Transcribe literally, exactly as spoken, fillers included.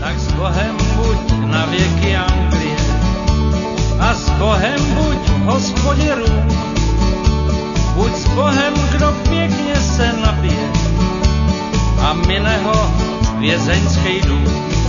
tak s Bohem buď na vieky Anglie a s Bohem buď v hospode rúk. Buď s Bohem, kdo pěkně se napije a mine ho vězeňskej dům.